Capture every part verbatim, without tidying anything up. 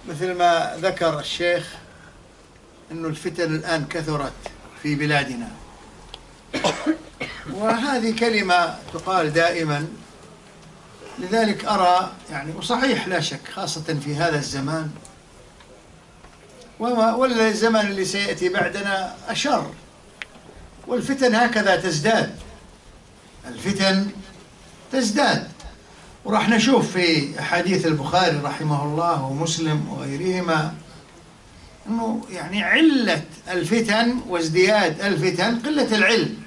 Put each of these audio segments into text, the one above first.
مثل ما ذكر الشيخ أن الفتن الآن كثرت في بلادنا، وهذه كلمة تقال دائما، لذلك أرى يعني وصحيح لا شك خاصة في هذا الزمان ولا الزمان اللي سيأتي بعدنا أشر، والفتن هكذا تزداد، الفتن تزداد. وراح نشوف في حديث البخاري رحمه الله ومسلم وغيرهما أنه يعني علة الفتن وازدياد الفتن قلة العلم.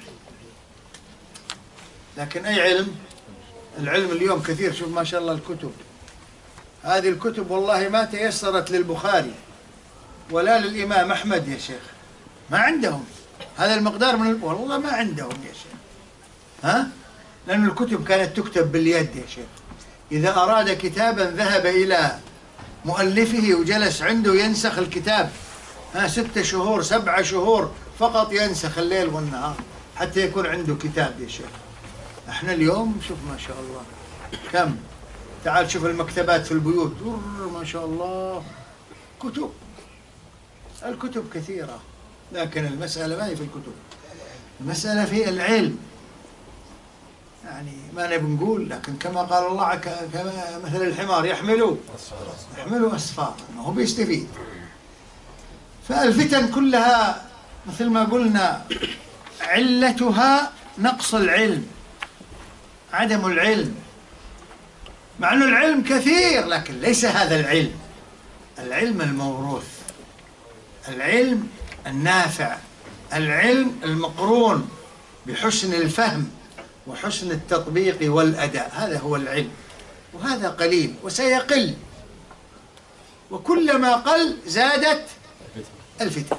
لكن أي علم؟ العلم اليوم كثير. شوف ما شاء الله الكتب، هذه الكتب والله ما تيسرت للبخاري ولا للإمام أحمد يا شيخ، ما عندهم هذا المقدار من ال... والله ما عندهم يا شيخ، ها؟ لأن الكتب كانت تكتب باليد يا شيخ. إذا أراد كتابا ذهب إلى مؤلفه وجلس عنده ينسخ الكتاب، ها ستة شهور سبعة شهور فقط ينسخ الليل والنهار حتى يكون عنده كتاب يا شيخ. احنا اليوم شوف ما شاء الله كم، تعال شوف المكتبات في البيوت ما شاء الله كتب، الكتب كثيرة، لكن المسألة ما هي في الكتب، المسألة في العلم. يعني ما نبي نقول، لكن كما قال الله كما مثل الحمار يحملوا يحملوا أسفار، ما هو بيستفيد. فالفتن كلها مثل ما قلنا علتها نقص العلم، عدم العلم، مع أن العلم كثير لكن ليس هذا العلم، العلم الموروث، العلم النافع، العلم المقرون بحسن الفهم وحسن التطبيق والأداء، هذا هو العلم، وهذا قليل وسيقل، وكلما قل زادت الفتن،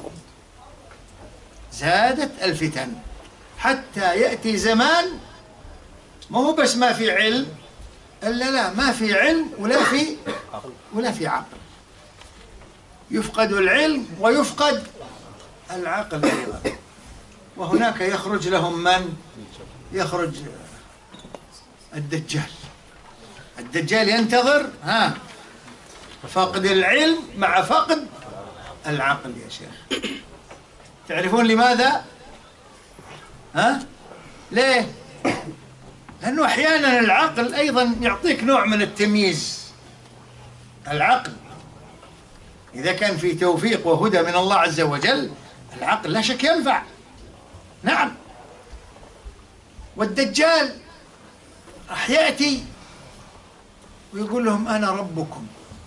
زادت الفتن، حتى يأتي زمان ما هو بس ما في علم، إلا لا ما في علم ولا في ولا في عقل، يفقد العلم ويفقد العقل أيضا. وهناك يخرج لهم من؟ يخرج الدجال، الدجال ينتظر ها فقد العلم مع فقد العقل يا شيخ. تعرفون لماذا؟ ها؟ ليه؟ لأنه أحيانا العقل أيضا يعطيك نوع من التمييز. العقل إذا كان في توفيق وهدى من الله عز وجل العقل لا شك ينفع، نعم. والدجال راح يأتي ويقول لهم أنا ربكم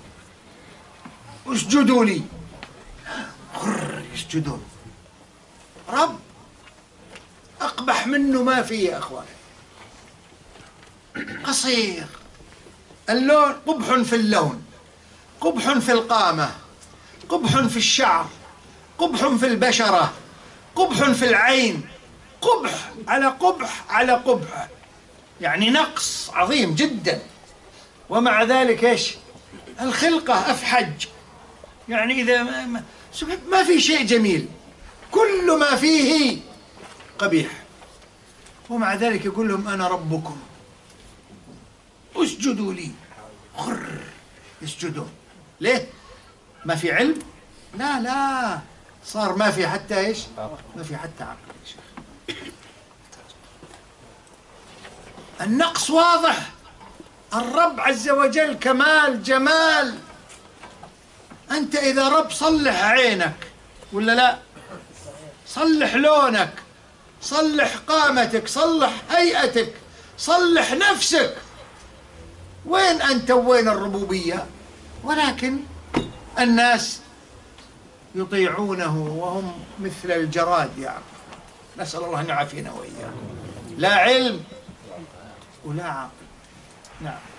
اسجدوا لي، خر يسجدون. رب أقبح منه ما فيه يا أخوان، قصير اللون، قبح في اللون، قبح في القامة، قبح في الشعر، قبح في البشرة، قبح في العين، قبح على قبح على قبح، يعني نقص عظيم جدا. ومع ذلك ايش؟ الخلقة أفحج، يعني إذا ما, ما في شيء جميل، كل ما فيه قبيح، ومع ذلك يقول لهم أنا ربكم اسجدوا لي، خر يسجدون. ليه؟ ما في علم؟ لا لا، صار ما في حتى ايش؟ ما في حتى عقل يا شيخ. النقص واضح. الرب عز وجل كمال جمال. أنت إذا رب صلح عينك ولا لا؟ صلح لونك، صلح قامتك، صلح هيئتك، صلح نفسك. وين أنت وين الربوبية؟ ولكن الناس يطيعونه وهم مثل الجراد يعني. نسأل الله أن يعافينا وإياكم. لا علم ولا عقل. نعم.